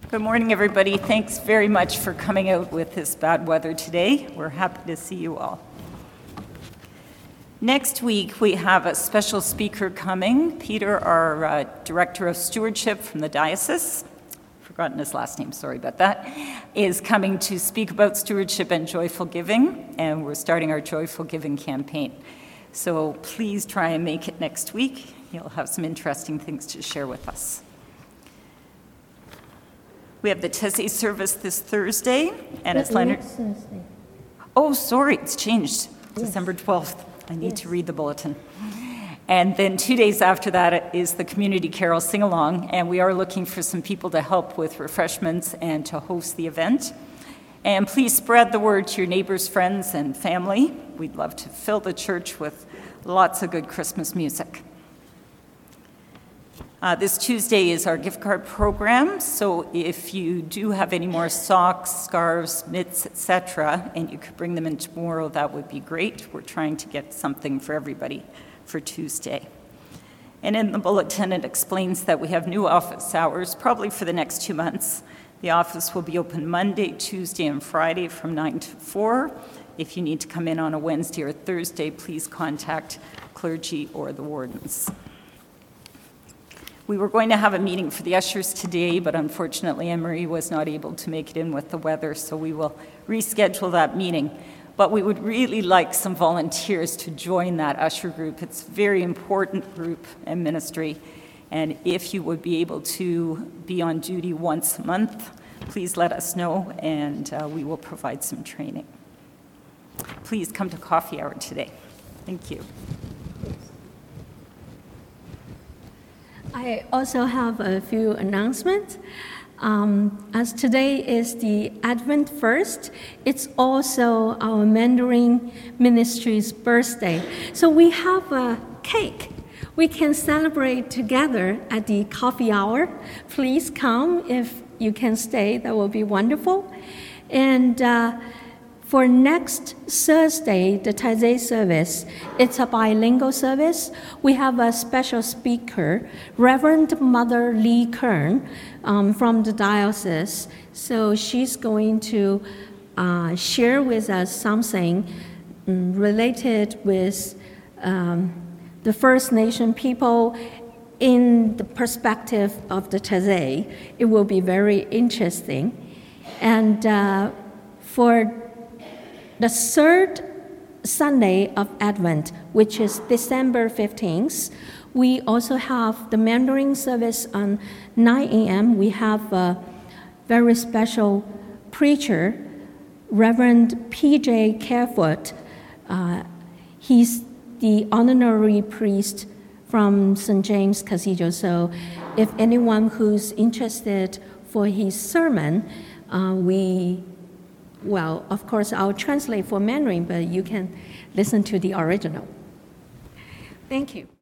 Good morning, everybody. Thanks very much for coming out with this bad weather today. We're happy to see you all. Next week, we have a special speaker coming. Peter, our Director of Stewardship from the diocese, forgotten his last name, sorry about that, is coming to speak about stewardship and joyful giving, and we're starting our joyful giving campaign. So please try and make it next week. He'll have some interesting things to share with us. We have the Taizé service this Thursday, and it's Leonard. Thursday. Oh, sorry, it's changed. Yes. December 12th. I need to read the bulletin. And then 2 days after that is the Community Carol Sing-Along, and we are looking for some people to help with refreshments and to host the event. And please spread the word to your neighbors, friends, and family. We'd love to fill the church with lots of good Christmas music. This Tuesday is our gift card program, so if you do have any more socks, scarves, mitts, etc., and you could bring them in tomorrow, that would be great. We're trying to get something for everybody for Tuesday. And in the bulletin, it explains that we have new office hours, probably for the next 2 months. The office will be open Monday, Tuesday, and Friday from 9 to 4. If you need to come in on a Wednesday or Thursday, please contact clergy or the wardens. We were going to have a meeting for the ushers today, but unfortunately Anne-Marie was not able to make it in with the weather, so we will reschedule that meeting. But we would really like some volunteers to join that usher group. It's a very important group and ministry, and if you would be able to be on duty once a month, please let us know, and we will provide some training. Please come to coffee hour today. Thank you. I also have a few announcements. As today is the Advent First, it's also our Mandarin Ministry's birthday. So we have a cake. We can celebrate together at the coffee hour. Please come if you can stay. That will be wonderful. And for next Thursday, the Taizé service, it's a bilingual service. We have a special speaker, Reverend Mother Lee Kern from the diocese. So she's going to share with us something related with the First Nation people in the perspective of the Taizé. It will be very interesting. And for the third Sunday of Advent, which is December 15th, we also have the Mandarin service on 9 a.m. We have a very special preacher, Reverend P.J. Carefoot. He's the honorary priest from St. James Cathedral. So if anyone who's interested for his sermon, well, of course, I'll translate for Mandarin, but you can listen to the original. Thank you.